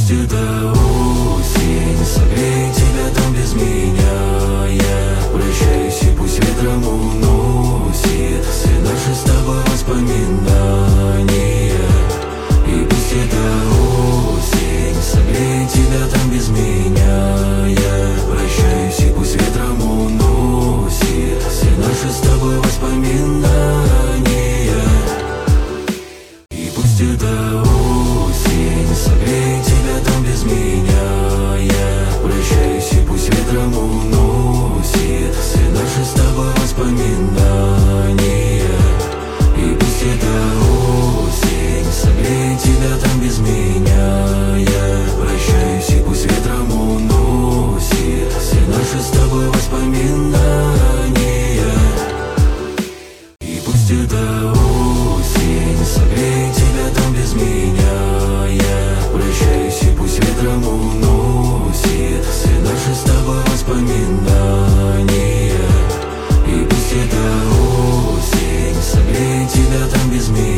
пусть это осень согреет тебя там без меня. Я прощаюсь, и пусть ветром уносит все наши с тобой воспоминания. И пусть это осень согреет тебя там без меня. Я прощаюсь, и пусть ветром уносит все наши с тобой воспоминания. И пусть это осень согреет тебя там без меня. Я прощаюсь, и пусть ветром уносит все наши с тобой воспоминания. И пусть это осень согреет тебя там без меня. Я прощаюсь, и пусть ветром уносит все наши с тобой воспоминания. И пусть это осень согреет тебя там без меня. Я прощаюсь, и пусть ветром уносит все наши с тобой воспоминания. И пусть это осень согреет тебя там без меня.